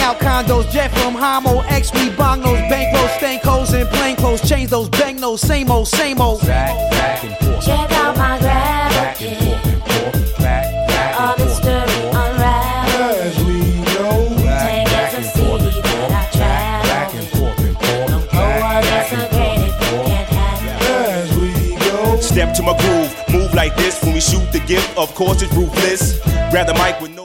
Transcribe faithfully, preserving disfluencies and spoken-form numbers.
out condos, jet from Homo, X, we bong those bankrolls, stank hoes in plain clothes, change those bang those, same old, same old. Back, back and forth. Check out my grab. Back and forth and forth. Back, back All and the forth. story unraveled. As we go. Take as a city that I travel. Back and forth and forth. Don't go against the grain if you can't handle. As we go. Step to my groove, move like this when we shoot the gift. Of course, it's ruthless. Grab the mic with no